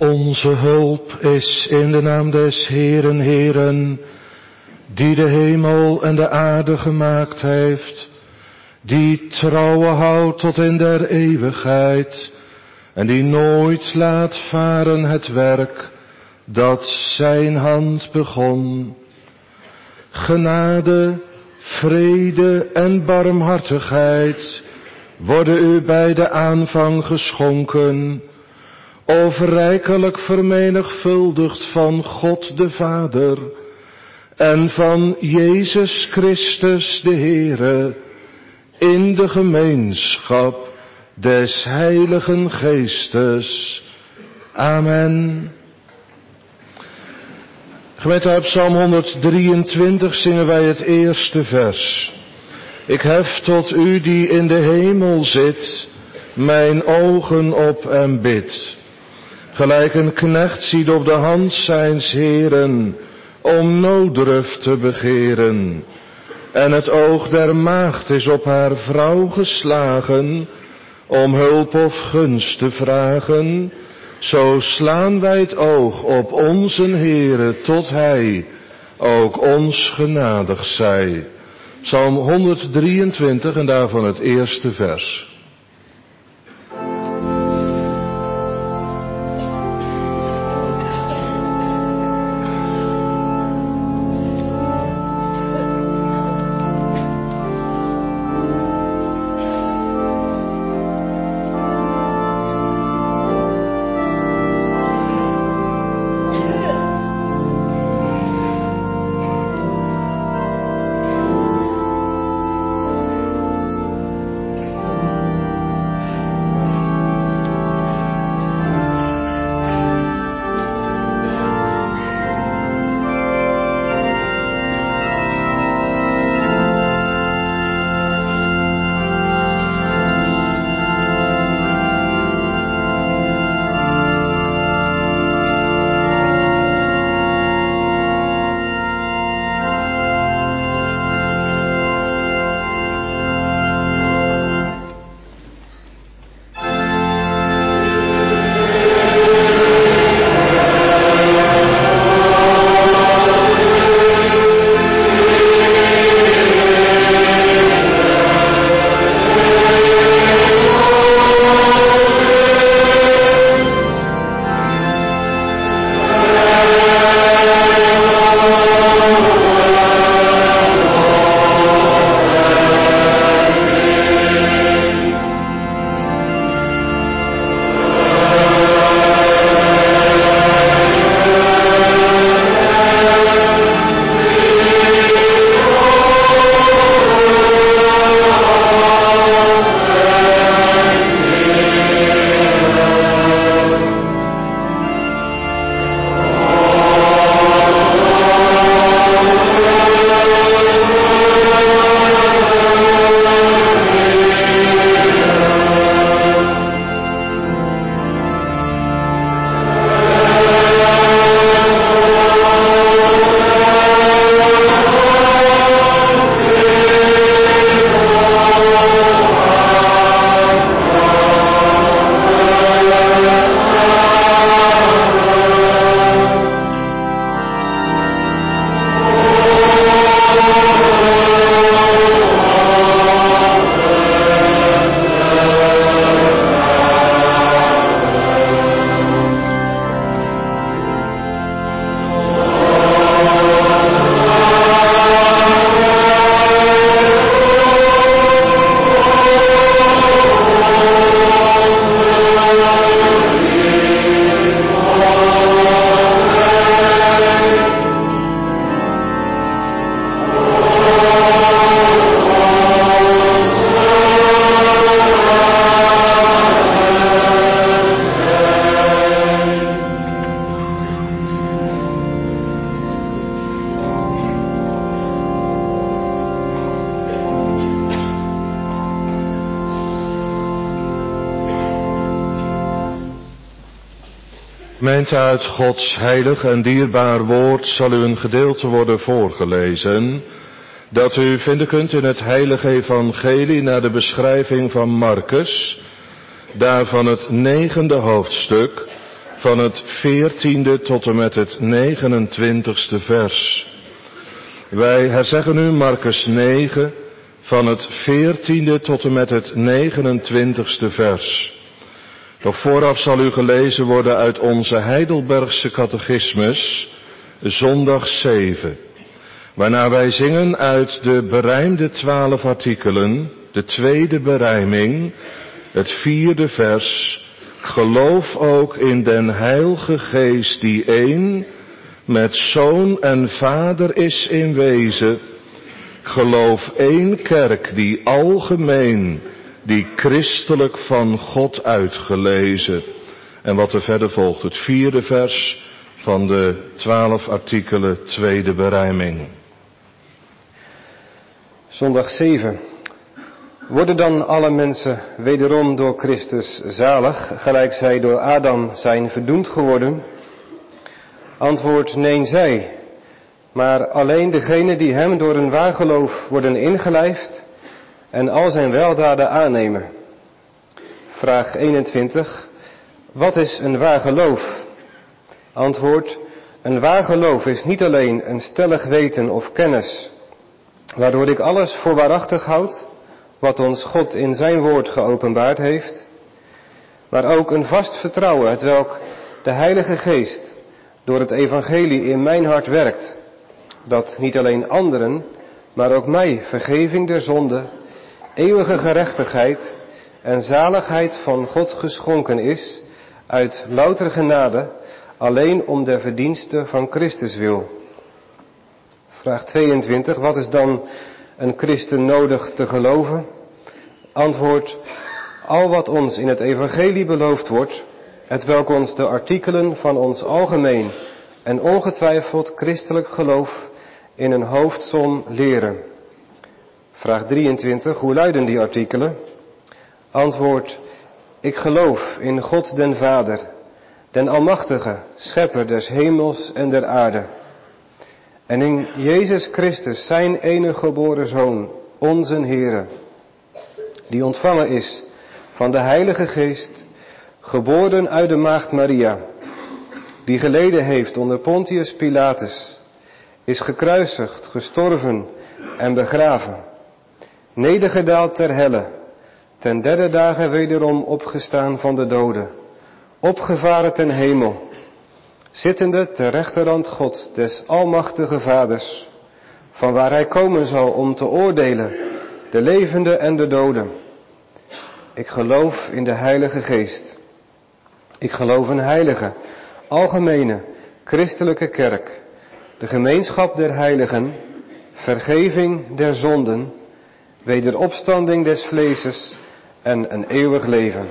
Onze hulp is in de naam des Heeren, Heeren, die de hemel en de aarde gemaakt heeft, die trouwen houdt tot in der eeuwigheid, en die nooit laat varen het werk dat zijn hand begon. Genade, vrede en barmhartigheid worden u bij de aanvang geschonken, overrijkelijk vermenigvuldigd van God de Vader en van Jezus Christus de Heere, in de gemeenschap des Heiligen Geestes. Amen. Gemeente, uit Psalm 123 zingen wij het eerste vers. Ik hef tot u die in de hemel zit, mijn ogen op en bid. Gelijk een knecht ziet op de hand zijns Heeren, om nooddruf te begeren. En het oog der maagd is op haar vrouw geslagen, om hulp of gunst te vragen. Zo slaan wij het oog op onze Heere, tot Hij ook ons genadig zij. Psalm 123 en daarvan het eerste vers. Gemeente, uit Gods heilig en dierbaar woord zal u een gedeelte worden voorgelezen, dat u vinden kunt in het heilige evangelie naar de beschrijving van Marcus, daarvan het 9e hoofdstuk, van het 14e tot en met het 29e vers. Wij herzeggen nu Marcus 9 van het 14e tot en met het 29e vers. Doch vooraf zal u gelezen worden uit onze Heidelbergse catechismus, zondag 7. Waarna wij zingen uit de berijmde 12 artikelen, de tweede berijming, het 4e vers. Geloof ook in den Heilige Geest die één, met Zoon en Vader is in wezen. Geloof één kerk die algemeen, die christelijk van God uitgelezen. En wat er verder volgt, het 4e vers van de 12 artikelen, tweede berijming. Zondag 7. Worden dan alle mensen wederom door Christus zalig, gelijk zij door Adam zijn verdoemd geworden? Antwoord: nee, zij. Maar alleen degenen die hem door een waar geloof worden ingelijfd en al zijn weldaden aannemen. Vraag 21. Wat is een waar geloof? Antwoord: een waar geloof is niet alleen een stellig weten of kennis, waardoor ik alles voor waarachtig houd, wat ons God in zijn woord geopenbaard heeft, maar ook een vast vertrouwen, hetwelk de Heilige Geest door het evangelie in mijn hart werkt, dat niet alleen anderen, maar ook mij vergeving der zonde, eeuwige gerechtigheid en zaligheid van God geschonken is, uit louter genade, alleen om der verdienste van Christus wil. Vraag 22. Wat is dan een christen nodig te geloven? Antwoord: al wat ons in het evangelie beloofd wordt, hetwelk ons de artikelen van ons algemeen en ongetwijfeld christelijk geloof in een hoofdsom leren. Vraag 23. Hoe luiden die artikelen? Antwoord: ik geloof in God den Vader, den Almachtige, Schepper des hemels en der aarde. En in Jezus Christus, zijn enige geboren Zoon, onze Heere, die ontvangen is van de Heilige Geest, geboren uit de maagd Maria, die geleden heeft onder Pontius Pilatus, is gekruisigd, gestorven en begraven, nedergedaald ter helle, ten derde dagen wederom opgestaan van de doden, opgevaren ten hemel, zittende ter rechterhand Gods des almachtige Vaders, van waar hij komen zal om te oordelen de levenden en de doden. Ik geloof in de Heilige Geest. Ik geloof een heilige, algemene, christelijke kerk, de gemeenschap der heiligen, vergeving der zonden, wederopstanding des vleeses en een eeuwig leven.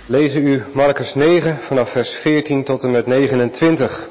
lezen u Marcus 9 vanaf vers 14 tot en met 29.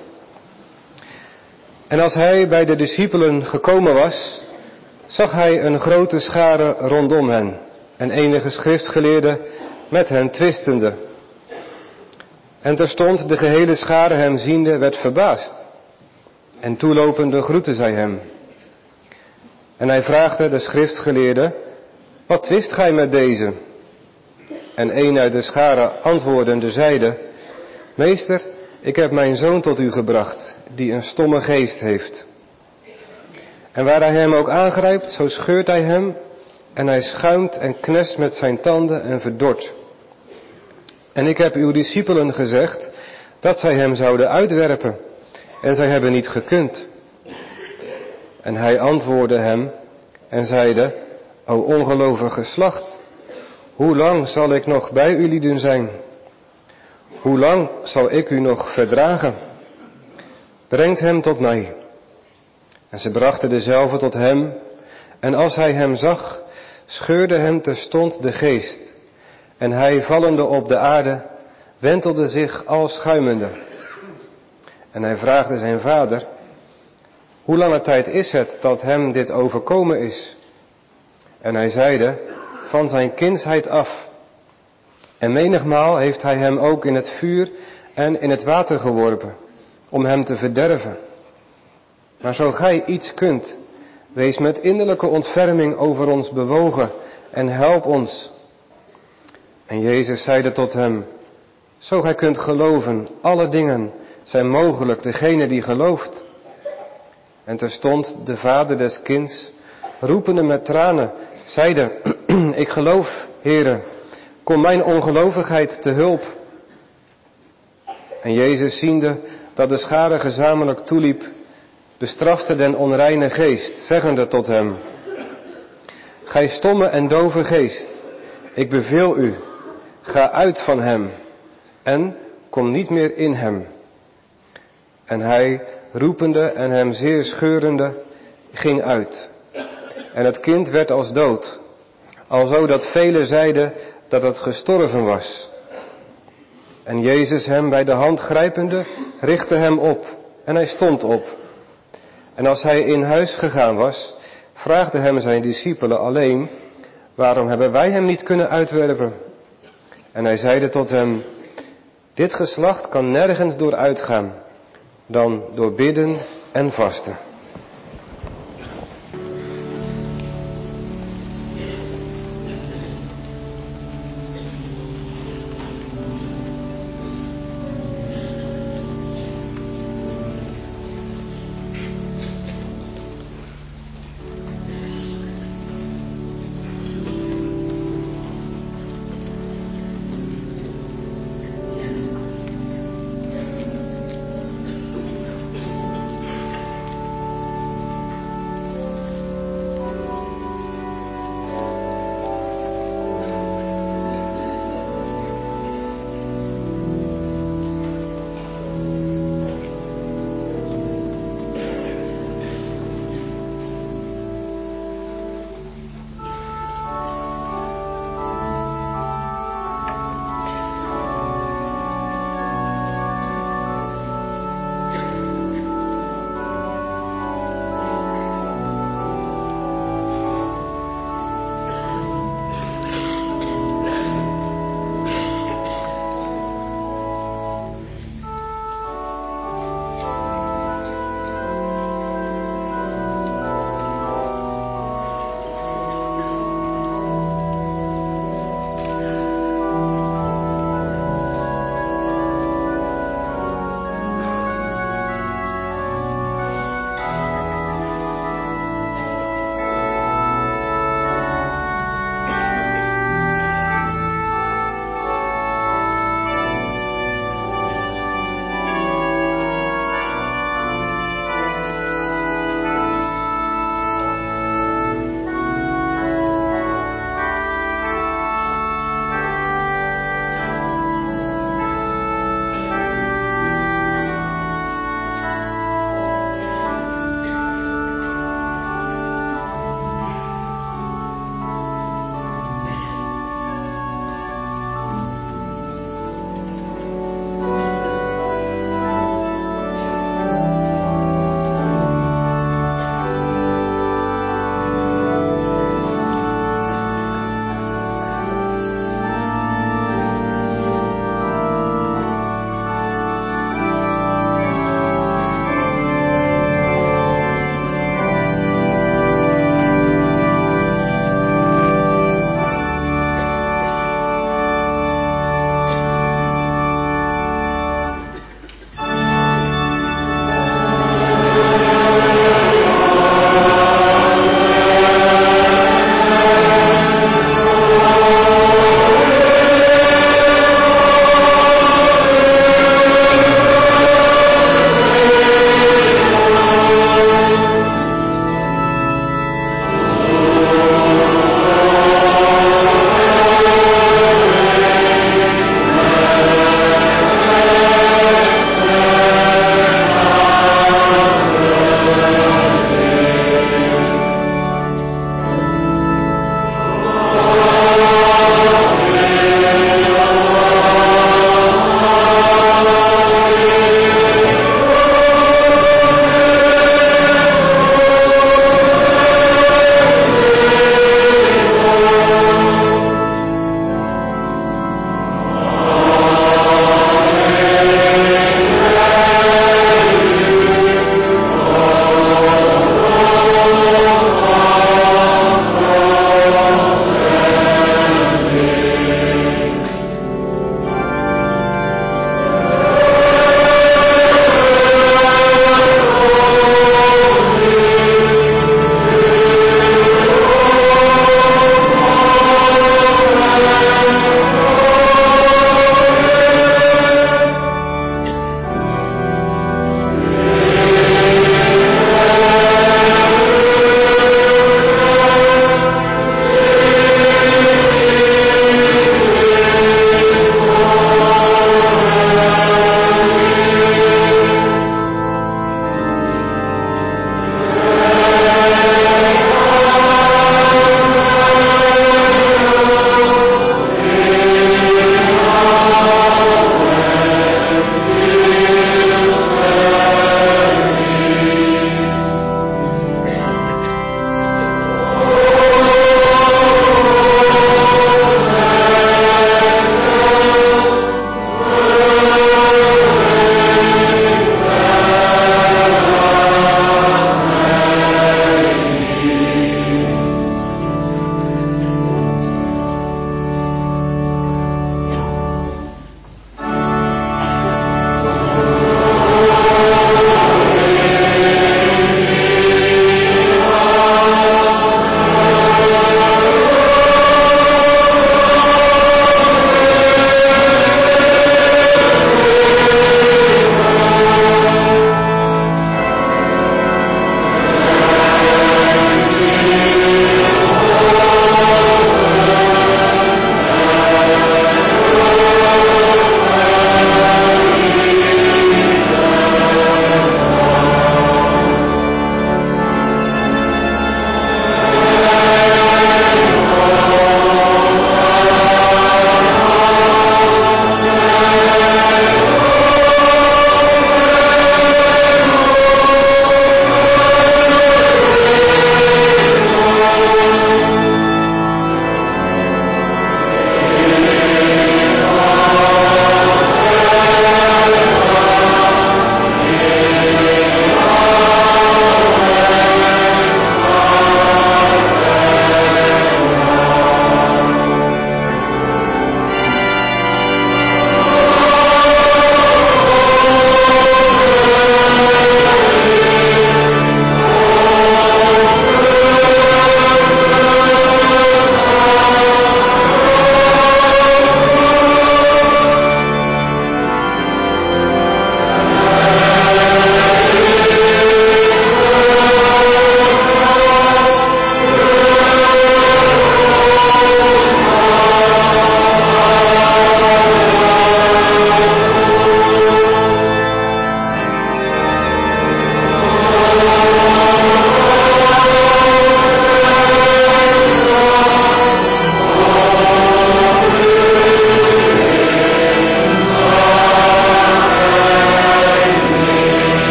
En als hij bij de discipelen gekomen was, zag hij een grote schare rondom hen en enige schriftgeleerden met hen twistende. En terstond de gehele schare hem ziende werd verbaasd. En toelopende groette zij hem. En hij vraagde de schriftgeleerden: wat twist gij met deze? En een uit de schare antwoordende zeide: Meester, ik heb mijn zoon tot u gebracht, die een stomme geest heeft. En waar hij hem ook aangrijpt, zo scheurt hij hem, en hij schuimt en knest met zijn tanden en verdort. En ik heb uw discipelen gezegd dat zij hem zouden uitwerpen, en zij hebben niet gekund. En hij antwoordde hem en zeide: O ongelovig geslacht, hoe lang zal ik nog bij u lieden zijn? Hoe lang zal ik u nog verdragen? Brengt hem tot mij. En ze brachten dezelve tot hem, en als hij hem zag, scheurde hem terstond de geest. En hij, vallende op de aarde, wentelde zich al schuimende. En hij vraagde zijn vader: hoe lange tijd is het dat hem dit overkomen is? En hij zeide: van zijn kindsheid af. En menigmaal heeft hij hem ook in het vuur en in het water geworpen, om hem te verderven. Maar zo gij iets kunt, wees met innerlijke ontferming over ons bewogen en help ons. En Jezus zeide tot hem: zo gij kunt geloven, alle dingen zijn mogelijk degene die gelooft. En terstond de vader des kinds, roepende met tranen, zeide: ik geloof, Heere, kom mijn ongelovigheid te hulp. En Jezus, ziende dat de schare gezamenlijk toeliep, bestrafte den onreine geest, zeggende tot hem: gij stomme en dove geest, ik beveel u, ga uit van hem en kom niet meer in hem. En hij, roepende en hem zeer scheurende, ging uit. En het kind werd als dood, alzo dat velen zeiden dat het gestorven was. En Jezus hem bij de hand grijpende, richtte hem op, en hij stond op. En als hij in huis gegaan was, vraagde hem zijn discipelen alleen: waarom hebben wij hem niet kunnen uitwerpen? En hij zeide tot hem: dit geslacht kan nergens door uitgaan, dan door bidden en vasten.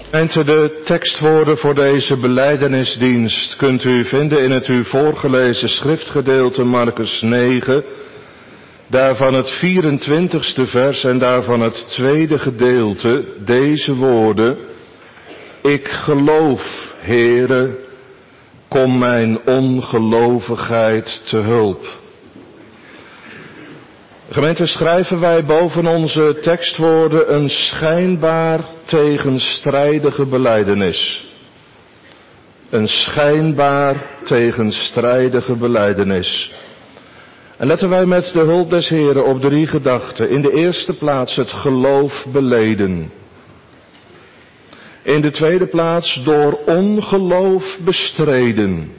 De tekstwoorden voor deze belijdenisdienst kunt u vinden in het u voorgelezen schriftgedeelte Markus 9, daarvan het 24ste vers en daarvan het tweede gedeelte, deze woorden: Ik geloof, Heere, kom mijn ongelovigheid te hulp. Gemeente, schrijven wij boven onze tekstwoorden een schijnbaar tegenstrijdige belijdenis. Een schijnbaar tegenstrijdige belijdenis. En letten wij met de hulp des Heren op 3 gedachten. In de eerste plaats het geloof beleden. In de tweede plaats door ongeloof bestreden.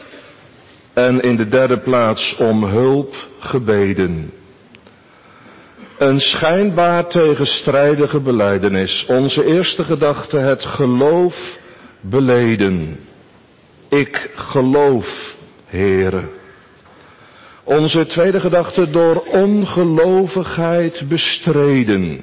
En in de derde plaats om hulp gebeden. Een schijnbaar tegenstrijdige belijdenis. Onze eerste gedachte, het geloof beleden. Ik geloof, Heere. Onze tweede gedachte, door ongelovigheid bestreden.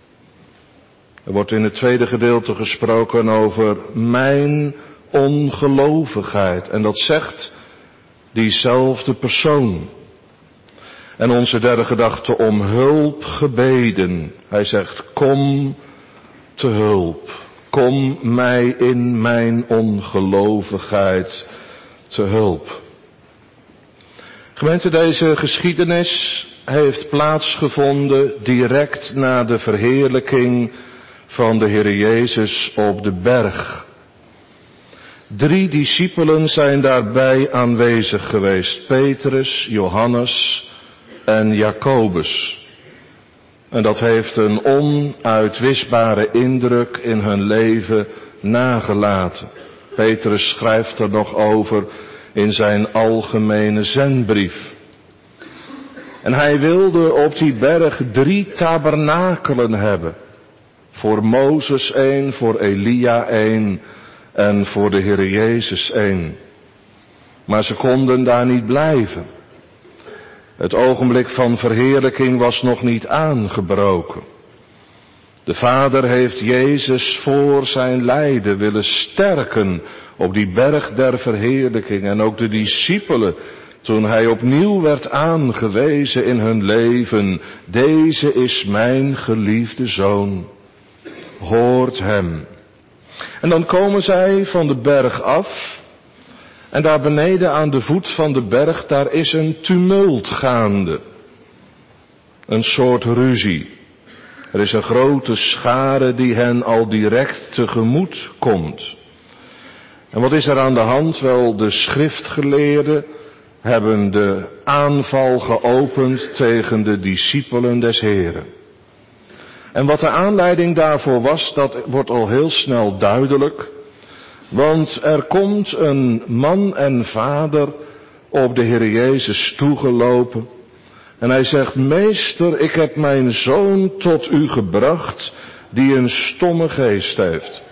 Er wordt in het tweede gedeelte gesproken over mijn ongelovigheid. En dat zegt diezelfde persoon. En onze derde gedachte, om hulp gebeden. Hij zegt, kom te hulp. Kom mij in mijn ongelovigheid te hulp. Gemeente, deze geschiedenis heeft plaatsgevonden direct na de verheerlijking van de Heer Jezus op de berg. 3 discipelen zijn daarbij aanwezig geweest. Petrus, Johannes en Jacobus. En dat heeft een onuitwisbare indruk in hun leven nagelaten. Petrus schrijft er nog over in zijn algemene zendbrief. En hij wilde op die berg 3 tabernakelen hebben. Voor Mozes 1, voor Elia 1 en voor de Heer Jezus 1. Maar ze konden daar niet blijven. Het ogenblik van verheerlijking was nog niet aangebroken. De Vader heeft Jezus voor zijn lijden willen sterken op die berg der verheerlijking. En ook de discipelen, toen hij opnieuw werd aangewezen in hun leven: deze is mijn geliefde zoon, hoort hem. En dan komen zij van de berg af. En daar beneden aan de voet van de berg, daar is een tumult gaande. Een soort ruzie. Er is een grote schare die hen al direct tegemoet komt. En wat is er aan de hand? Wel, de schriftgeleerden hebben de aanval geopend tegen de discipelen des Heren. En wat de aanleiding daarvoor was, dat wordt al heel snel duidelijk. Want er komt een man en vader op de Heer Jezus toegelopen. En hij zegt: Meester, ik heb mijn zoon tot u gebracht, die een stomme geest heeft.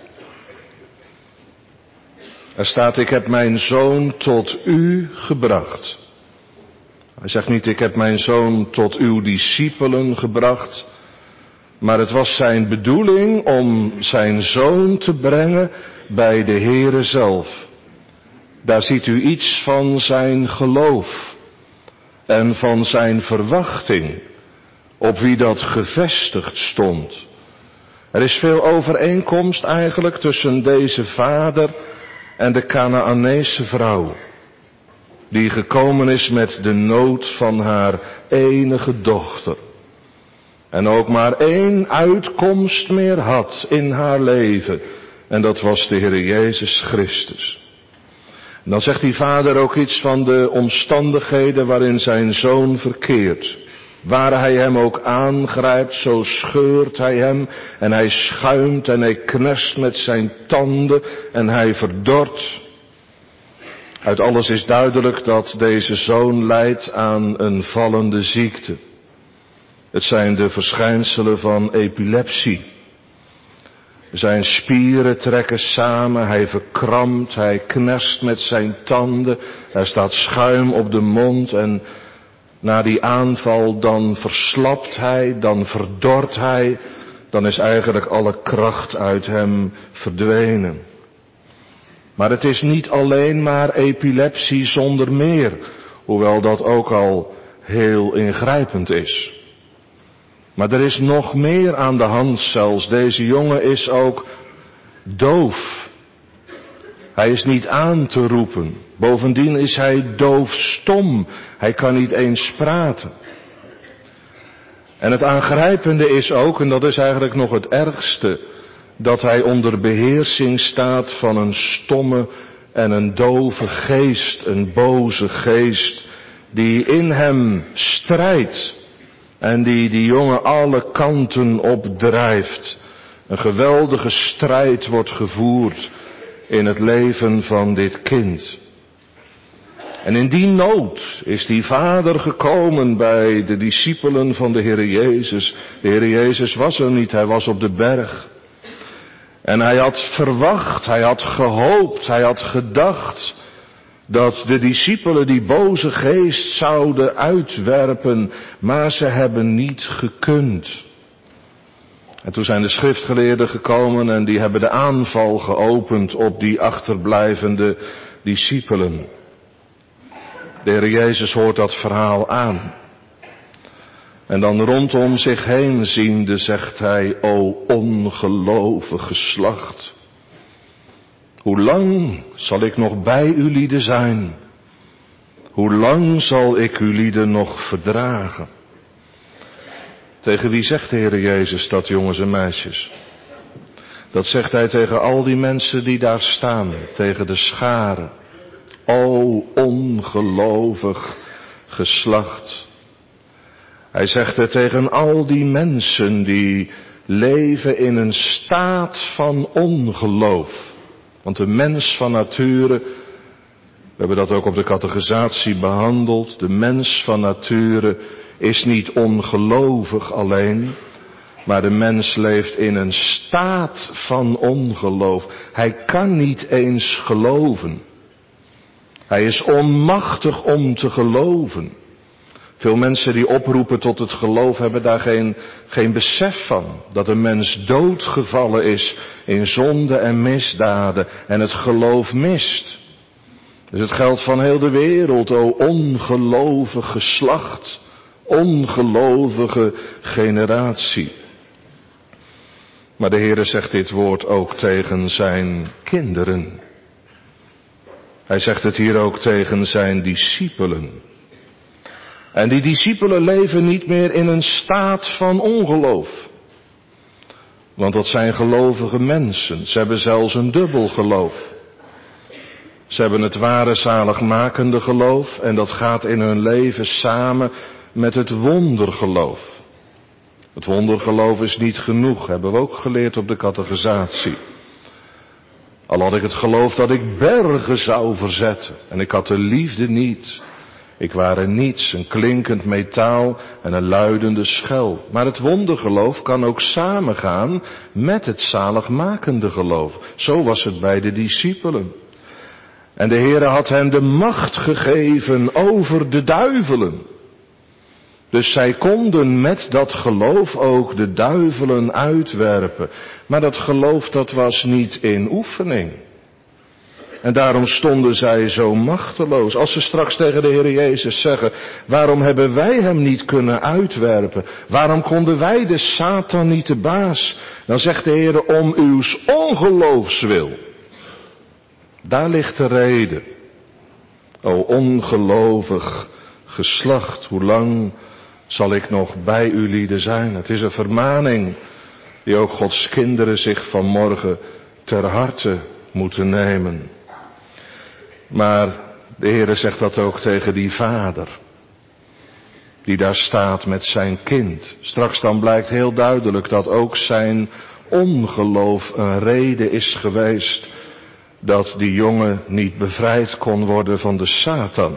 Er staat: ik heb mijn zoon tot u gebracht. Hij zegt niet: ik heb mijn zoon tot uw discipelen gebracht. Maar het was zijn bedoeling om zijn zoon te brengen bij de Heere zelf. Daar ziet u iets van zijn geloof en van zijn verwachting, op wie dat gevestigd stond. Er is veel overeenkomst eigenlijk tussen deze vader en de Kanaanese vrouw, die gekomen is met de nood van haar enige dochter. En ook maar 1 uitkomst meer had in haar leven. En dat was de Heer Jezus Christus. En dan zegt die vader ook iets van de omstandigheden waarin zijn zoon verkeert. Waar hij hem ook aangrijpt, zo scheurt hij hem. En hij schuimt en hij knerst met zijn tanden en hij verdort. Uit alles is duidelijk dat deze zoon lijdt aan een vallende ziekte. Het zijn de verschijnselen van epilepsie. Zijn spieren trekken samen, hij verkrampt, hij knerst met zijn tanden, er staat schuim op de mond en na die aanval dan verslapt hij, dan verdort hij dan is eigenlijk alle kracht uit hem verdwenen. Maar het is niet alleen maar epilepsie zonder meer, hoewel dat ook al heel ingrijpend is. Maar er is nog meer aan de hand zelfs. Deze jongen is ook doof. Hij is niet aan te roepen. Bovendien is hij doofstom. Hij kan niet eens praten. En het aangrijpende is ook, en dat is eigenlijk nog het ergste, dat hij onder beheersing staat van een stomme en een dove geest, een boze geest, die in hem strijdt en die jongen alle kanten opdrijft. Een geweldige strijd wordt gevoerd in het leven van dit kind. En in die nood is die vader gekomen bij de discipelen van de Heer Jezus. De Heer Jezus was er niet, hij was op de berg. En hij had verwacht, hij had gehoopt, hij had gedacht dat de discipelen die boze geest zouden uitwerpen, maar ze hebben niet gekund. En toen zijn de schriftgeleerden gekomen en die hebben de aanval geopend op die achterblijvende discipelen. De Heer Jezus hoort dat verhaal aan. En dan rondom zich heen ziende zegt hij, o ongelovig geslacht. Hoe lang zal ik nog bij u lieden zijn? Hoe lang zal ik u lieden nog verdragen? Tegen wie zegt de Heer Jezus dat, jongens en meisjes? Dat zegt hij tegen al die mensen die daar staan, tegen de scharen. O ongelovig geslacht. Hij zegt het tegen al die mensen die leven in een staat van ongeloof. Want de mens van nature, we hebben dat ook op de catechisatie behandeld, de mens van nature is niet ongelovig alleen, maar de mens leeft in een staat van ongeloof. Hij kan niet eens geloven. Hij is onmachtig om te geloven. Veel mensen die oproepen tot het geloof hebben daar geen besef van. Dat een mens doodgevallen is in zonde en misdaden en het geloof mist. Dus het geldt van heel de wereld, o ongelovig geslacht, ongelovige generatie. Maar de Heere zegt dit woord ook tegen zijn kinderen. Hij zegt het hier ook tegen zijn discipelen. En die discipelen leven niet meer in een staat van ongeloof. Want dat zijn gelovige mensen. Ze hebben zelfs een dubbel geloof. Ze hebben het ware zaligmakende geloof en dat gaat in hun leven samen met het wondergeloof. Het wondergeloof is niet genoeg, hebben we ook geleerd op de catechisatie. Al had ik het geloof dat ik bergen zou verzetten en ik had de liefde niet. Ik ware niets, een klinkend metaal en een luidende schel. Maar het wondergeloof kan ook samengaan met het zaligmakende geloof. Zo was het bij de discipelen. En de Heere had hen de macht gegeven over de duivelen. Dus zij konden met dat geloof ook de duivelen uitwerpen. Maar dat geloof dat was niet in oefening. En daarom stonden zij zo machteloos. Als ze straks tegen de Heer Jezus zeggen, waarom hebben wij hem niet kunnen uitwerpen? Waarom konden wij de Satan niet de baas? Dan zegt de Heer, om uw ongeloofswil. Daar ligt de reden. O ongelovig geslacht, hoe lang zal ik nog bij u lieden zijn? Het is een vermaning die ook Gods kinderen zich vanmorgen ter harte moeten nemen. Maar de Heere zegt dat ook tegen die vader, die daar staat met zijn kind. Straks dan blijkt heel duidelijk dat ook zijn ongeloof een reden is geweest dat die jongen niet bevrijd kon worden van de Satan.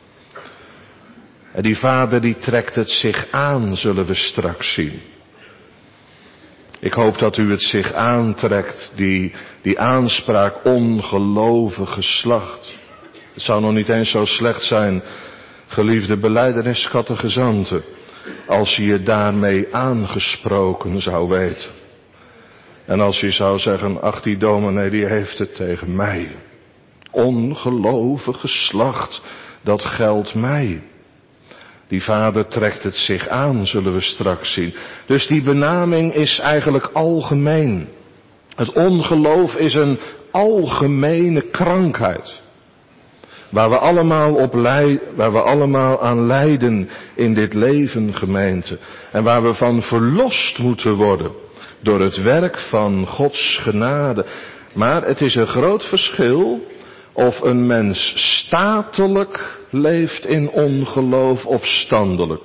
En die vader die trekt het zich aan, zullen we straks zien. Ik hoop dat u het zich aantrekt, die aanspraak ongelovig geslacht. Het zou nog niet eens zo slecht zijn, geliefde belijdeniscatechizanten, als je je daarmee aangesproken zou weten. En als je zou zeggen, ach die dominee die heeft het tegen mij. Ongelovig geslacht, dat geldt mij. Die vader trekt het zich aan, zullen we straks zien. Dus die benaming is eigenlijk algemeen. Het ongeloof is een algemene krankheid. Waar we allemaal aan lijden in dit leven, gemeente. En waar we van verlost moeten worden. Door het werk van Gods genade. Maar het is een groot verschil of een mens statelijk leeft in ongeloof of standelijk.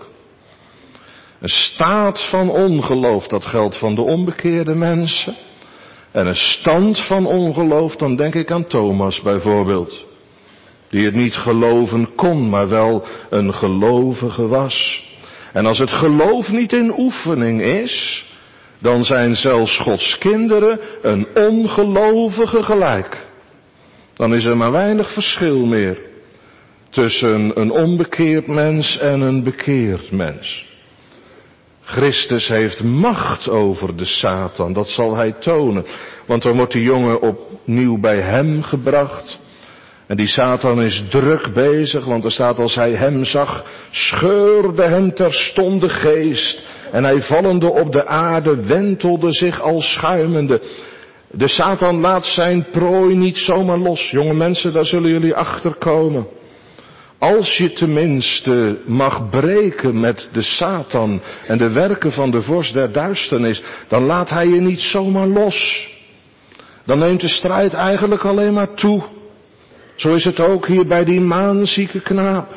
Een staat van ongeloof, dat geldt van de onbekeerde mensen. En een stand van ongeloof, dan denk ik aan Thomas bijvoorbeeld. Die het niet geloven kon, maar wel een gelovige was. En als het geloof niet in oefening is, dan zijn zelfs Gods kinderen een ongelovige gelijk. Dan is er maar weinig verschil meer tussen een onbekeerd mens en een bekeerd mens. Christus heeft macht over de Satan, dat zal hij tonen. Want dan wordt die jongen opnieuw bij hem gebracht. En die Satan is druk bezig, want er staat als hij hem zag, scheurde hem terstond de geest. En hij vallende op de aarde wentelde zich al schuimende. De Satan laat zijn prooi niet zomaar los. Jonge mensen, daar zullen jullie achter komen. Als je tenminste mag breken met de Satan en de werken van de vorst der duisternis, dan laat hij je niet zomaar los. Dan neemt de strijd eigenlijk alleen maar toe. Zo is het ook hier bij die maanzieke knaap.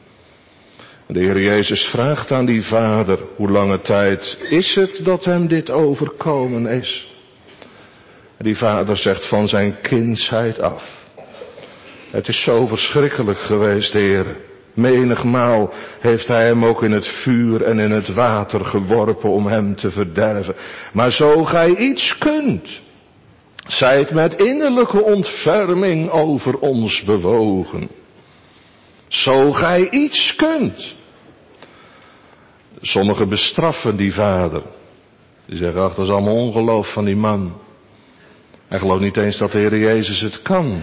De Heer Jezus vraagt aan die vader, hoe lange tijd is het dat hem dit overkomen is? Die vader zegt van zijn kindsheid af. Het is zo verschrikkelijk geweest, Heer. Menigmaal heeft hij hem ook in het vuur en in het water geworpen om hem te verderven. Maar zo gij iets kunt, zijt met innerlijke ontferming over ons bewogen. Zo gij iets kunt. Sommigen bestraffen die vader. Die zeggen, ach, dat is allemaal ongeloof van die man. Hij gelooft niet eens dat de Heer Jezus het kan.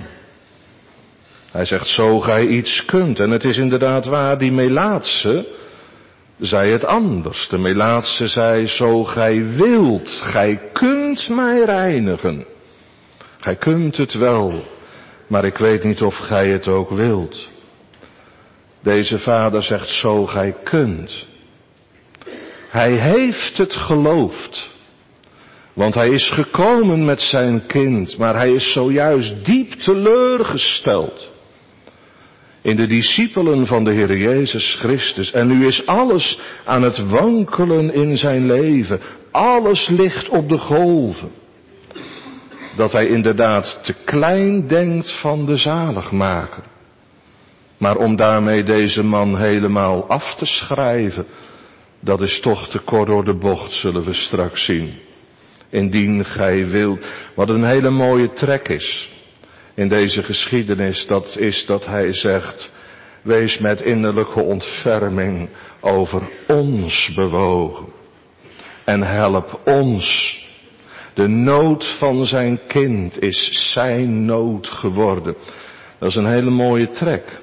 Hij zegt, zo gij iets kunt. En het is inderdaad waar, die Melaatse zei het anders. De Melaatse zei, zo gij wilt, gij kunt mij reinigen. Gij kunt het wel, maar ik weet niet of gij het ook wilt. Deze vader zegt, zo gij kunt. Hij heeft het geloofd. Want hij is gekomen met zijn kind, maar hij is zojuist diep teleurgesteld in de discipelen van de Heer Jezus Christus. En nu is alles aan het wankelen in zijn leven. Alles ligt op de golven. Dat hij inderdaad te klein denkt van de zaligmaker. Maar om daarmee deze man helemaal af te schrijven, dat is toch te kort door de bocht, zullen we straks zien. Indien gij wilt, wat een hele mooie trek is in deze geschiedenis, dat is dat hij zegt, wees met innerlijke ontferming over ons bewogen. En help ons. De nood van zijn kind is zijn nood geworden. Dat is een hele mooie trek.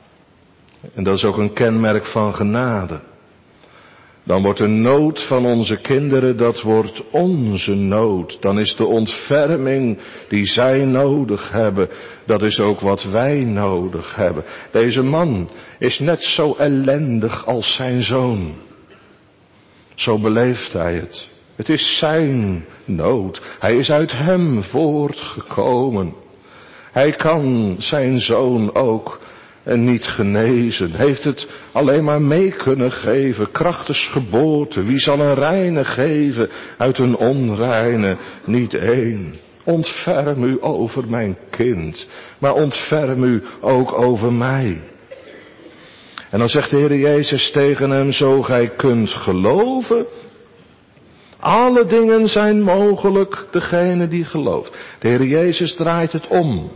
En dat is ook een kenmerk van genade. Dan wordt de nood van onze kinderen, dat wordt onze nood. Dan is de ontferming die zij nodig hebben, dat is ook wat wij nodig hebben. Deze man is net zo ellendig als zijn zoon. Zo beleeft hij het. Het is zijn nood. Hij is uit hem voortgekomen. Hij kan zijn zoon ook en niet genezen. Heeft het alleen maar mee kunnen geven. Krachtig geboorte. Wie zal een reine geven uit een onreine? Niet één. Ontferm u over mijn kind. Maar ontferm u ook over mij. En dan zegt de Heer Jezus tegen hem, zo gij kunt geloven. Alle dingen zijn mogelijk degene die gelooft. De Heer Jezus draait het om.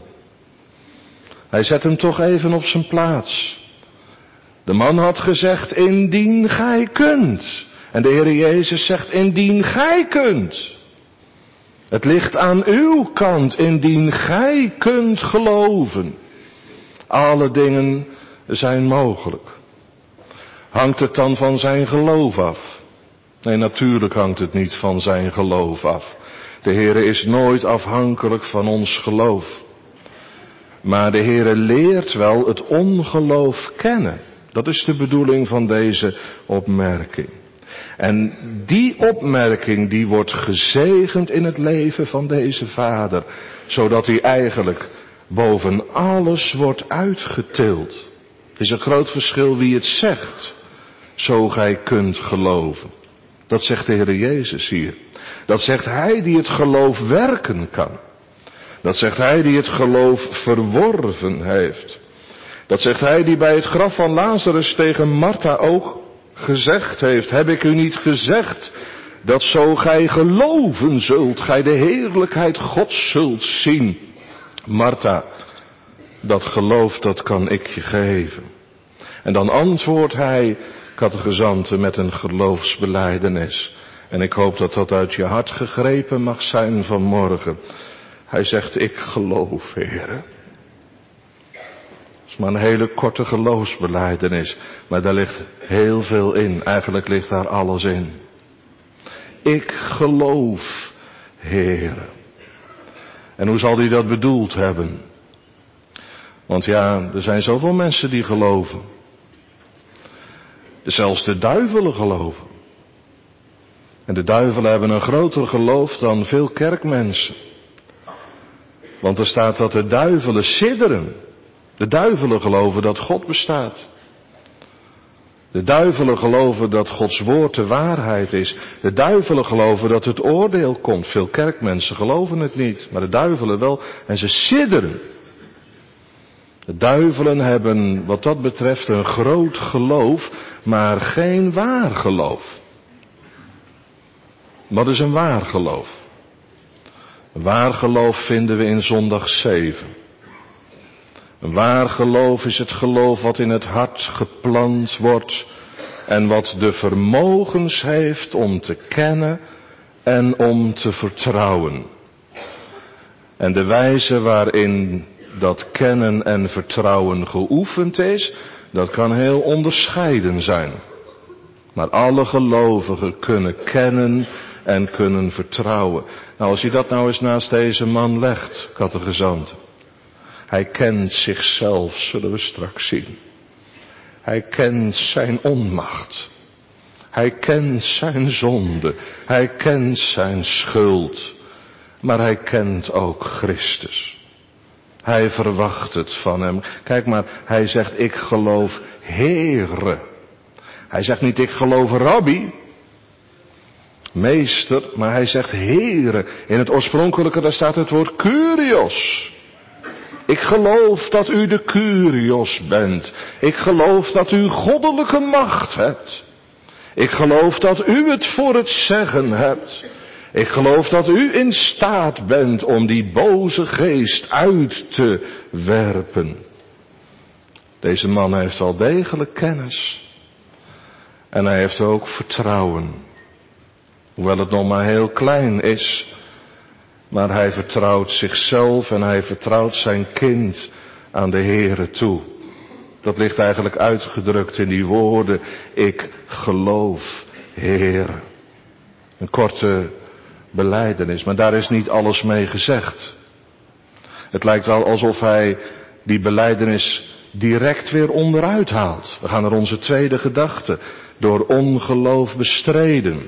Hij zet hem toch even op zijn plaats. De man had gezegd, indien gij kunt. En de Heer Jezus zegt, indien gij kunt. Het ligt aan uw kant, indien gij kunt geloven. Alle dingen zijn mogelijk. Hangt het dan van zijn geloof af? Nee, natuurlijk hangt het niet van zijn geloof af. De Heere is nooit afhankelijk van ons geloof. Maar de Heere leert wel het ongeloof kennen. Dat is de bedoeling van deze opmerking. En die opmerking die wordt gezegend in het leven van deze vader. Zodat hij eigenlijk boven alles wordt uitgetild. Het is een groot verschil wie het zegt. Zo gij kunt geloven. Dat zegt de Heer Jezus hier. Dat zegt hij die het geloof werken kan. Dat zegt hij die het geloof verworven heeft. Dat zegt hij die bij het graf van Lazarus tegen Martha ook gezegd heeft. Heb ik u niet gezegd dat zo gij geloven zult, gij de heerlijkheid Gods zult zien. Martha, dat geloof dat kan ik je geven. En dan antwoordt hij, catechizante, met een geloofsbelijdenis. En ik hoop dat dat uit je hart gegrepen mag zijn vanmorgen. Hij zegt, ik geloof, Heere. Het is maar een hele korte geloofsbelijdenis, maar daar ligt heel veel in. Eigenlijk ligt daar alles in. Ik geloof, Heere. En hoe zal hij dat bedoeld hebben? Want ja, er zijn zoveel mensen die geloven. Zelfs de duivelen geloven. En de duivelen hebben een groter geloof dan veel kerkmensen. Want er staat dat de duivelen sidderen. De duivelen geloven dat God bestaat. De duivelen geloven dat Gods woord de waarheid is. De duivelen geloven dat het oordeel komt. Veel kerkmensen geloven het niet, maar de duivelen wel. En ze sidderen. De duivelen hebben wat dat betreft een groot geloof, maar geen waar geloof. Wat is een waar geloof? Een waar geloof vinden we in zondag 7. Een waar geloof is het geloof wat in het hart geplant wordt en wat de vermogens heeft om te kennen en om te vertrouwen. En de wijze waarin dat kennen en vertrouwen geoefend is, dat kan heel onderscheiden zijn. Maar alle gelovigen kunnen kennen en kunnen vertrouwen. Nou, als je dat nou eens naast deze man legt, catechizant. Hij kent zichzelf, zullen we straks zien. Hij kent zijn onmacht. Hij kent zijn zonde. Hij kent zijn schuld. Maar hij kent ook Christus. Hij verwacht het van hem. Kijk maar, hij zegt, ik geloof Heere. Hij zegt niet, ik geloof Rabbi, meester, maar hij zegt Heere. In het oorspronkelijke, daar staat het woord Kyrios. Ik geloof dat u de Kyrios bent. Ik geloof dat u goddelijke macht hebt. Ik geloof dat u het voor het zeggen hebt. Ik geloof dat u in staat bent om die boze geest uit te werpen. Deze man heeft wel degelijk kennis. En hij heeft ook vertrouwen. Hoewel het nog maar heel klein is. Maar hij vertrouwt zichzelf en hij vertrouwt zijn kind aan de Heere toe. Dat ligt eigenlijk uitgedrukt in die woorden. Ik geloof, Heere. Een korte belijdenis, maar daar is niet alles mee gezegd. Het lijkt wel alsof hij die belijdenis direct weer onderuit haalt. We gaan naar onze tweede gedachte. Door ongeloof bestreden.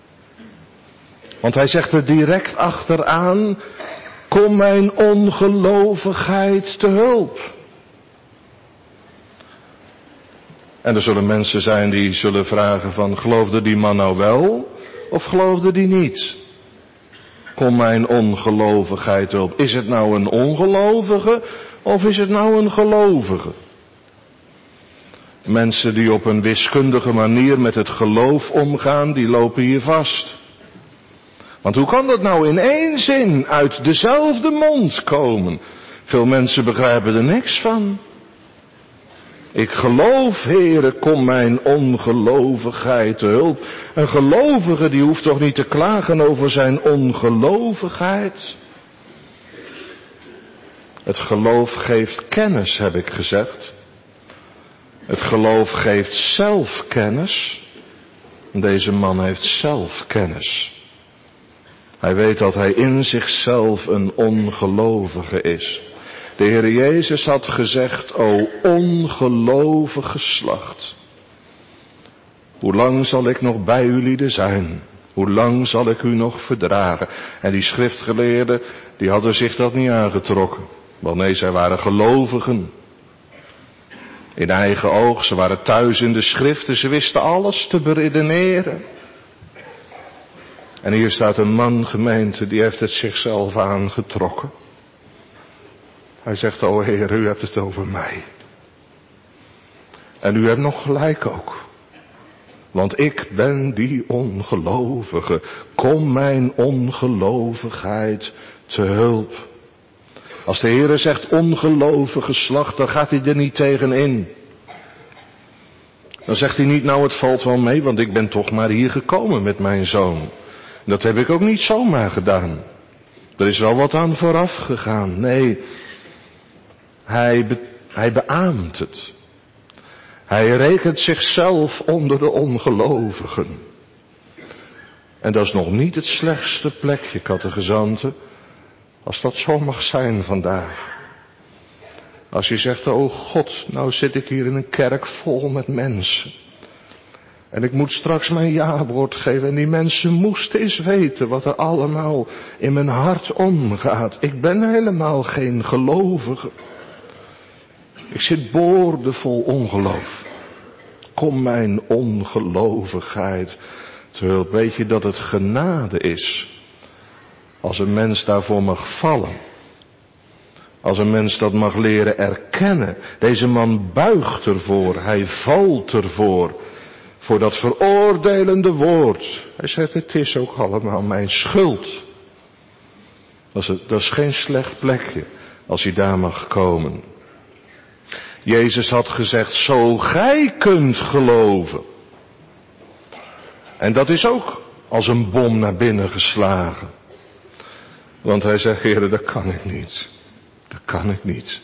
Want hij zegt er direct achteraan, kom mijn ongelovigheid te hulp. En er zullen mensen zijn die zullen vragen van, geloofde die man nou wel of geloofde die niet? Kom mijn ongelovigheid te hulp. Is het nou een ongelovige of is het nou een gelovige? Mensen die op een wiskundige manier met het geloof omgaan, die lopen hier vast. Want hoe kan dat nou in één zin uit dezelfde mond komen? Veel mensen begrijpen er niks van. Ik geloof, Heere, kom mijn ongelovigheid te hulp. Een gelovige die hoeft toch niet te klagen over zijn ongelovigheid? Het geloof geeft kennis, heb ik gezegd. Het geloof geeft zelfkennis. Deze man heeft zelfkennis. Hij weet dat hij in zichzelf een ongelovige is. De Heer Jezus had gezegd, o ongelovig geslacht. Hoe lang zal ik nog bij ulieden zijn? Hoe lang zal ik u nog verdragen? En die schriftgeleerden, die hadden zich dat niet aangetrokken. Want nee, zij waren gelovigen. In eigen oog, ze waren thuis in de schriften, ze wisten alles te beredeneren. En hier staat een man, gemeente, die heeft het zichzelf aangetrokken. Hij zegt, o Heer, u hebt het over mij. En u hebt nog gelijk ook. Want ik ben die ongelovige. Kom mijn ongelovigheid te hulp. Als de Heer zegt ongelovige geslacht, dan gaat hij er niet tegen in. Dan zegt hij niet, nou het valt wel mee, want ik ben toch maar hier gekomen met mijn zoon. Dat heb ik ook niet zomaar gedaan. Er is wel wat aan vooraf gegaan. Nee, hij beaamt het. Hij rekent zichzelf onder de ongelovigen. En dat is nog niet het slechtste plekje, kattegezanten, als dat zo mag zijn vandaag. Als je zegt, oh God, nou zit ik hier in een kerk vol met mensen. En ik moet straks mijn ja-woord geven. En die mensen moesten eens weten wat er allemaal in mijn hart omgaat. Ik ben helemaal geen gelovige. Ik zit boordevol ongeloof. Kom mijn ongelovigheid te hulp. Weet je dat het genade is als een mens daarvoor mag vallen. Als een mens dat mag leren erkennen. Deze man buigt ervoor. Hij valt ervoor. Voor dat veroordelende woord. Hij zegt, het is ook allemaal mijn schuld. Dat is geen slecht plekje als hij daar mag komen. Jezus had gezegd, zo gij kunt geloven. En dat is ook als een bom naar binnen geslagen. Want hij zegt, Heere, dat kan ik niet. Dat kan ik niet.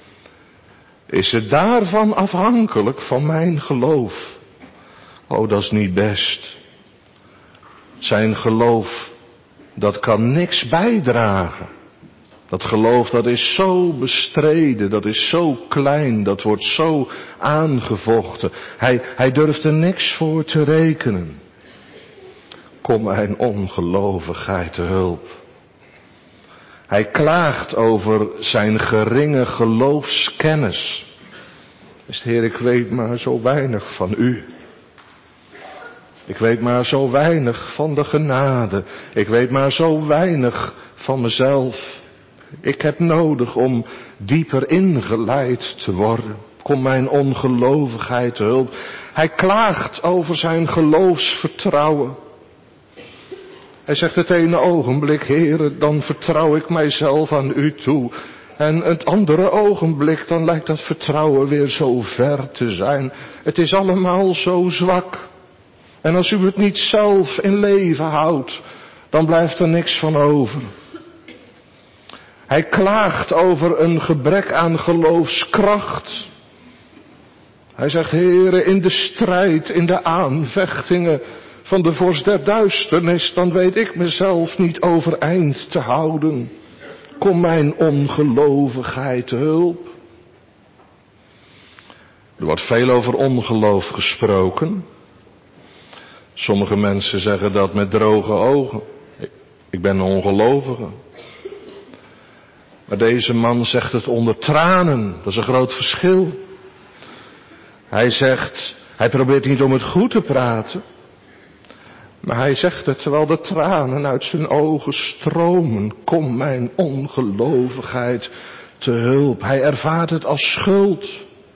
Is het daarvan afhankelijk van mijn geloof? Oh, dat is niet best. Zijn geloof, dat kan niks bijdragen. Dat geloof, dat is zo bestreden, dat is zo klein, dat wordt zo aangevochten. Hij durft er niks voor te rekenen. Kom mijn ongelovigheid te hulp. Hij klaagt over zijn geringe geloofskennis. Dus Heer, ik weet maar zo weinig van u. Ik weet maar zo weinig van de genade. Ik weet maar zo weinig van mezelf. Ik heb nodig om dieper ingeleid te worden. Kom mijn ongelovigheid te hulp. Hij klaagt over zijn geloofsvertrouwen. Hij zegt het ene ogenblik, Heere, dan vertrouw ik mijzelf aan u toe. En het andere ogenblik, dan lijkt dat vertrouwen weer zo ver te zijn. Het is allemaal zo zwak. En als u het niet zelf in leven houdt, dan blijft er niks van over. Hij klaagt over een gebrek aan geloofskracht. Hij zegt, Heere, in de strijd, in de aanvechtingen van de vorst der duisternis, dan weet ik mezelf niet overeind te houden. Kom mijn ongelovigheid te hulp. Er wordt veel over ongeloof gesproken. Sommige mensen zeggen dat met droge ogen. Ik ben een ongelovige. Maar deze man zegt het onder tranen. Dat is een groot verschil. Hij probeert niet om het goed te praten. Maar hij zegt het terwijl de tranen uit zijn ogen stromen. Kom mijn ongelovigheid te hulp. Hij ervaart het als schuld.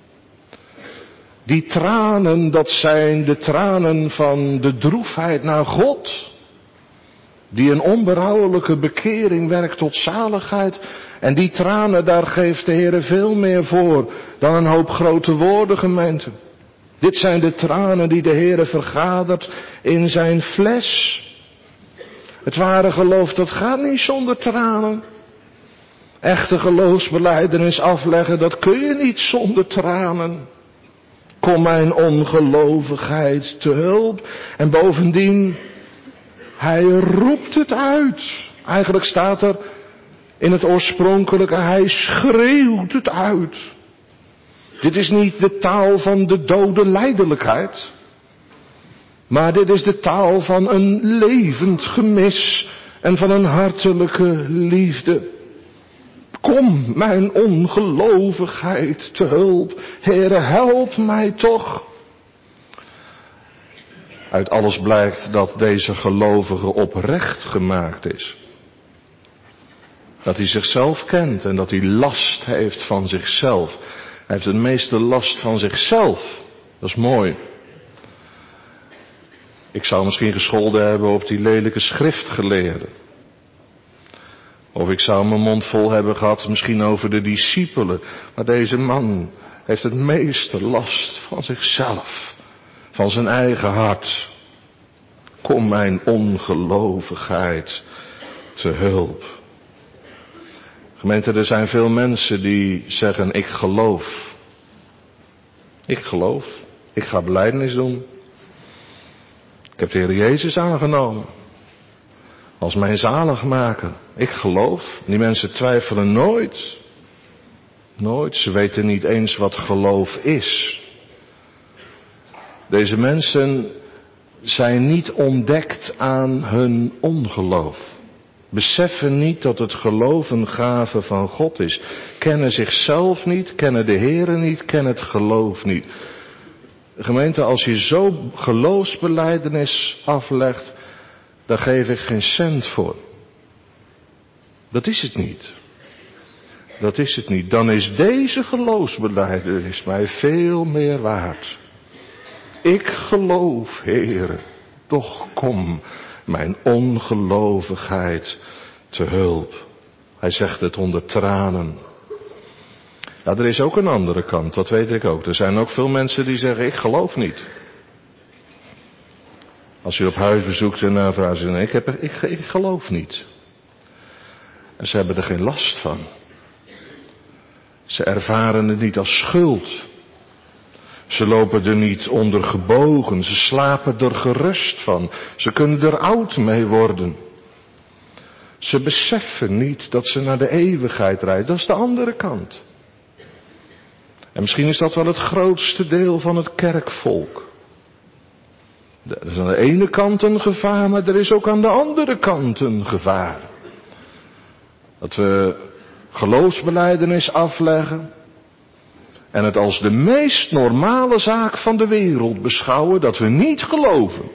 Die tranen, dat zijn de tranen van de droefheid naar God. Die een onberouwelijke bekering werkt tot zaligheid. En die tranen, daar geeft de Heer veel meer voor dan een hoop grote woorden, gemeente. Dit zijn de tranen die de Heer vergadert in zijn fles. Het ware geloof, dat gaat niet zonder tranen. Echte geloofsbelijdenis afleggen, dat kun je niet zonder tranen. Kom mijn ongelovigheid te hulp. En bovendien, hij roept het uit. Eigenlijk staat er in het oorspronkelijke, hij schreeuwt het uit. Dit is niet de taal van de dode lijdelijkheid. Maar dit is de taal van een levend gemis en van een hartelijke liefde. Kom mijn ongelovigheid te hulp. Heere, help mij toch. Uit alles blijkt dat deze gelovige oprecht gemaakt is. Dat hij zichzelf kent en dat hij last heeft van zichzelf. Hij heeft het meeste last van zichzelf. Dat is mooi. Ik zou misschien gescholden hebben op die lelijke schriftgeleerden. Of ik zou mijn mond vol hebben gehad misschien over de discipelen. Maar deze man heeft het meeste last van zichzelf. Van zijn eigen hart. Kom mijn ongelovigheid te hulp. Gemeente, er zijn veel mensen die zeggen, ik geloof. Ik geloof. Ik ga belijdenis doen. Ik heb de Heer Jezus aangenomen. Als mijn zaligmaker. Ik geloof. Die mensen twijfelen nooit. Nooit. Ze weten niet eens wat geloof is. Deze mensen zijn niet ontdekt aan hun ongeloof. Beseffen niet dat het geloof een gave van God is. Kennen zichzelf niet, kennen de Heere niet, kennen het geloof niet. Gemeente, als je zo geloofsbelijdenis aflegt, daar geef ik geen cent voor. Dat is het niet. Dat is het niet. Dan is deze geloofsbelijdenis mij veel meer waard. Ik geloof, Heere, toch kom mijn ongelovigheid te hulp. Hij zegt het onder tranen. Ja, er is ook een andere kant, dat weet ik ook. Er zijn ook veel mensen die zeggen, ik geloof niet. Als je op huis bezoekt en dan vragen ze, ik geloof niet. En ze hebben er geen last van. Ze ervaren het niet als schuld. Ze lopen er niet onder gebogen. Ze slapen er gerust van. Ze kunnen er oud mee worden. Ze beseffen niet dat ze naar de eeuwigheid rijden. Dat is de andere kant. En misschien is dat wel het grootste deel van het kerkvolk. Er is aan de ene kant een gevaar, maar er is ook aan de andere kant een gevaar. Dat we geloofsbelijdenis afleggen en het als de meest normale zaak van de wereld beschouwen dat we niet geloven.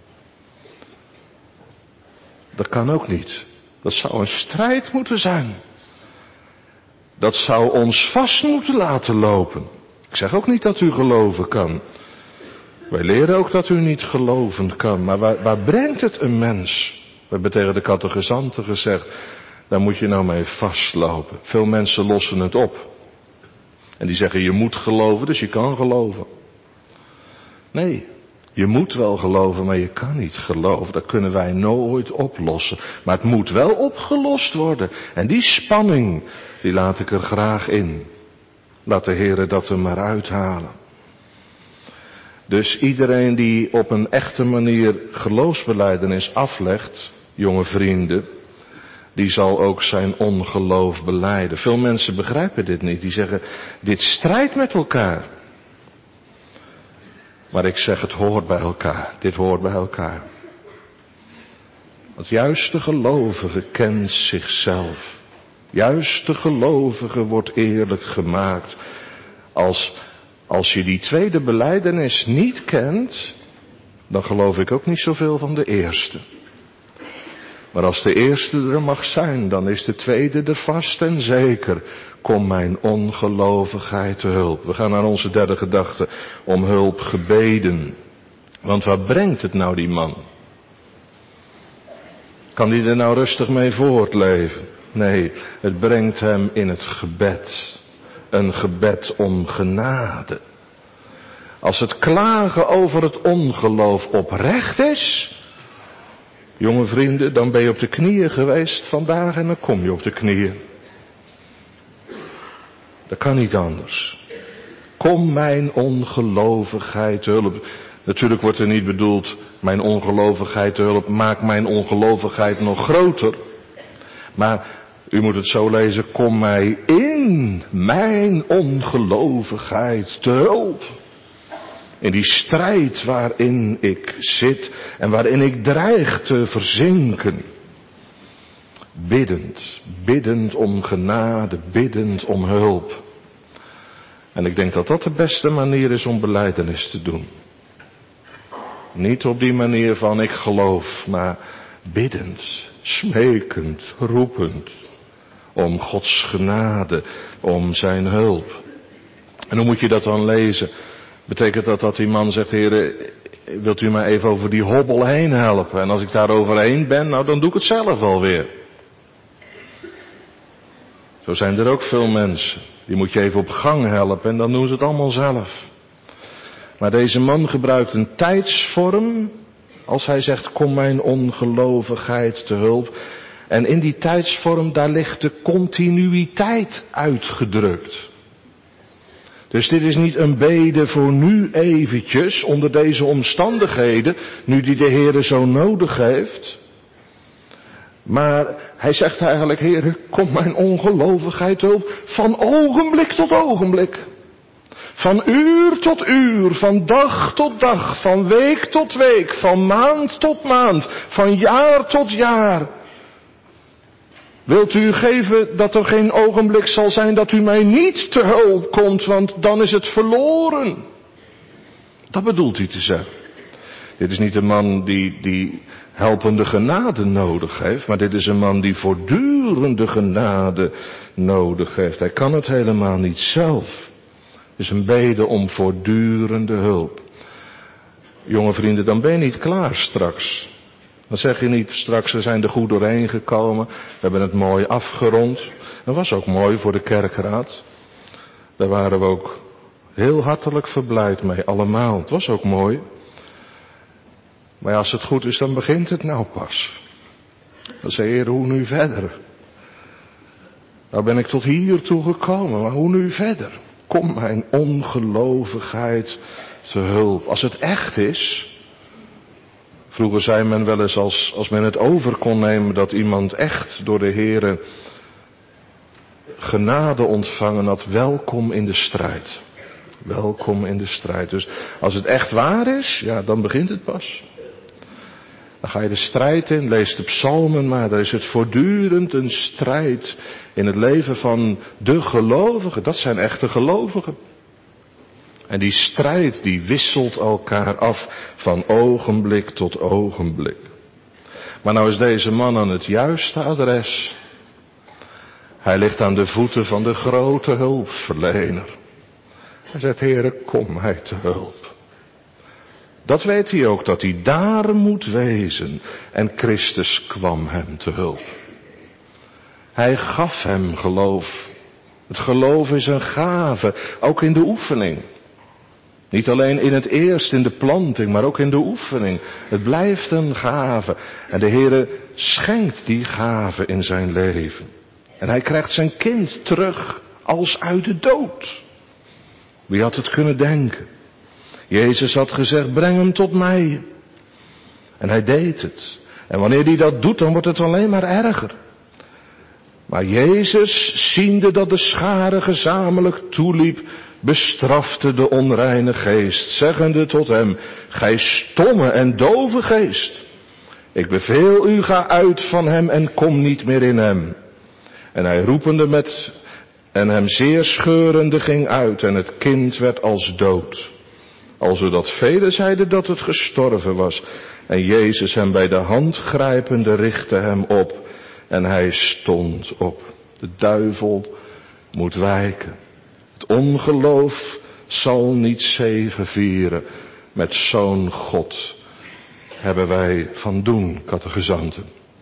Dat kan ook niet. Dat zou een strijd moeten zijn. Dat zou ons vast moeten laten lopen. Ik zeg ook niet dat u geloven kan. Wij leren ook dat u niet geloven kan. Maar waar brengt het een mens? We hebben tegen de catechizanten gezegd, daar moet je nou mee vastlopen. Veel mensen lossen het op. En die zeggen, je moet geloven, dus je kan geloven. Nee, je moet wel geloven, maar je kan niet geloven. Dat kunnen wij nooit oplossen. Maar het moet wel opgelost worden. En die spanning, die laat ik er graag in. Laat de Heere dat er maar uithalen. Dus iedereen die op een echte manier geloofsbelijdenis aflegt, jonge vrienden, die zal ook zijn ongeloof belijden. Veel mensen begrijpen dit niet. Die zeggen, dit strijdt met elkaar. Maar ik zeg, het hoort bij elkaar. Dit hoort bij elkaar. Want juist de gelovige kent zichzelf. Juist de gelovige wordt eerlijk gemaakt. Als je die tweede belijdenis niet kent, dan geloof ik ook niet zoveel van de eerste. Maar als de eerste er mag zijn, dan is de tweede er vast en zeker. Kom mijn ongelovigheid te hulp. We gaan naar onze derde gedachte, om hulp gebeden. Want waar brengt het nou die man? Kan hij er nou rustig mee voortleven? Nee, het brengt hem in het gebed. Een gebed om genade. Als het klagen over het ongeloof oprecht is, jonge vrienden, dan ben je op de knieën geweest vandaag en dan kom je op de knieën. Dat kan niet anders. Kom mijn ongelovigheid te hulp. Natuurlijk wordt er niet bedoeld, mijn ongelovigheid te hulp, maak mijn ongelovigheid nog groter. Maar u moet het zo lezen, kom mij in mijn ongelovigheid te hulp. In die strijd waarin ik zit en waarin ik dreig te verzinken. Biddend om genade, biddend om hulp. En ik denk dat dat de beste manier is om belijdenis te doen. Niet op die manier van ik geloof, maar biddend, smekend, roepend. Om Gods genade, om zijn hulp. En hoe moet je dat dan lezen? Betekent dat dat die man zegt, Heere, wilt u mij even over die hobbel heen helpen? En als ik daar overheen ben, nou dan doe ik het zelf wel weer. Zo zijn er ook veel mensen. Die moet je even op gang helpen en dan doen ze het allemaal zelf. Maar deze man gebruikt een tijdsvorm als hij zegt, kom mijn ongelovigheid te hulp. En in die tijdsvorm, daar ligt de continuïteit uitgedrukt. Dus dit is niet een bede voor nu eventjes, onder deze omstandigheden, nu die de Heere zo nodig heeft. Maar hij zegt eigenlijk, Heere, kom mijn ongelovigheid te hulp, van ogenblik tot ogenblik. Van uur tot uur, van dag tot dag, van week tot week, van maand tot maand, van jaar tot jaar. Wilt u geven dat er geen ogenblik zal zijn dat u mij niet te hulp komt, want dan is het verloren. Dat bedoelt hij te zeggen. Dit is niet een man die helpende genade nodig heeft, maar dit is een man die voortdurende genade nodig heeft. Hij kan het helemaal niet zelf. Het is een bede om voortdurende hulp. Jonge vrienden, dan ben je niet klaar straks. Dan zeg je niet straks, we zijn er goed doorheen gekomen, we hebben het mooi afgerond. Dat was ook mooi voor de kerkraad. Daar waren we ook heel hartelijk verblijd mee, allemaal. Het was ook mooi. Maar ja, als het goed is, dan begint het nou pas. Dan zei Heer, hoe nu verder? Nou ben ik tot hier toe gekomen, maar hoe nu verder? Kom mijn ongelovigheid te hulp. Als het echt is. Vroeger zei men wel eens als men het over kon nemen dat iemand echt door de Heere genade ontvangen had, welkom in de strijd. Welkom in de strijd. Dus als het echt waar is, ja, dan begint het pas. Dan ga je de strijd in, lees de psalmen, maar er is het voortdurend een strijd in het leven van de gelovigen. Dat zijn echte gelovigen. En die strijd die wisselt elkaar af van ogenblik tot ogenblik. Maar nou is deze man aan het juiste adres. Hij ligt aan de voeten van de grote hulpverlener. Hij zegt, Heere, kom mij te hulp. Dat weet hij ook, dat hij daar moet wezen. En Christus kwam hem te hulp. Hij gaf hem geloof. Het geloof is een gave, ook in de oefening. Niet alleen in het eerst, in de planting, maar ook in de oefening. Het blijft een gave. En de Heere schenkt die gave in zijn leven. En hij krijgt zijn kind terug als uit de dood. Wie had het kunnen denken? Jezus had gezegd, breng hem tot mij. En hij deed het. En wanneer hij dat doet, dan wordt het alleen maar erger. Maar Jezus, ziende dat de schare gezamenlijk toeliep, bestrafte de onreine geest, zeggende tot hem, gij stomme en dove geest, ik beveel u, ga uit van hem en kom niet meer in hem. En hij roepende en hem zeer scheurende ging uit en het kind werd als dood. Alzodat velen zeiden dat het gestorven was. En Jezus hem bij de hand grijpende richtte hem op en hij stond op. De duivel moet wijken. Het ongeloof zal niet zegevieren. Met zo'n God hebben wij van doen, catechizanten.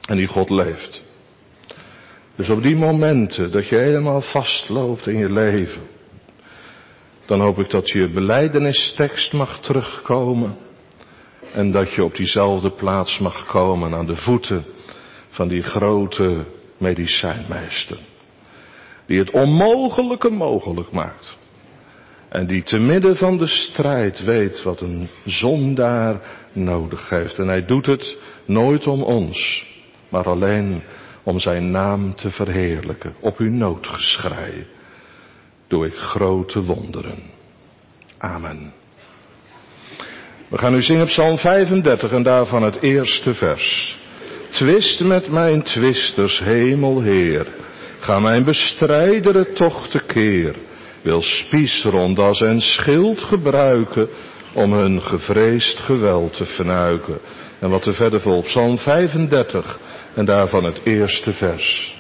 En die God leeft. Dus op die momenten dat je helemaal vastloopt in je leven, dan hoop ik dat je belijdenistekst mag terugkomen. En dat je op diezelfde plaats mag komen aan de voeten van die grote medicijnmeester. Die het onmogelijke mogelijk maakt. En die te midden van de strijd weet wat een zondaar nodig heeft. En hij doet het nooit om ons, maar alleen om zijn naam te verheerlijken. Op uw noodgeschrei doe ik grote wonderen. Amen. We gaan nu zingen Psalm 35 en daarvan het eerste vers. Twist met mijn twisters, hemelheer. Ga mijn bestrijderen toch tekeer. Wil spiesrondas en schild gebruiken om hun gevreesd geweld te vernuiken. En wat er verder volgt, Psalm 35 en daarvan het eerste vers.